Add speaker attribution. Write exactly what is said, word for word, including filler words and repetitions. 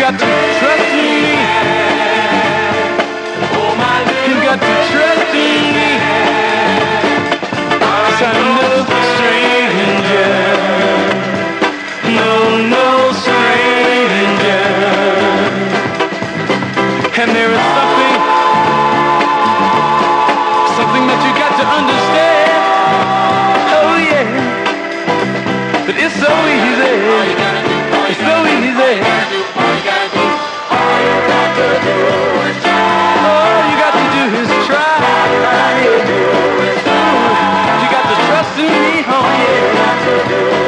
Speaker 1: got to trust me. You got to trust me. 'Cause I'm no stranger. No, no stranger. And there is something, something that you got to understand. Oh yeah. But it's so easy. It's so easy. All you got to do is try. You got to trust in me, oh yeah.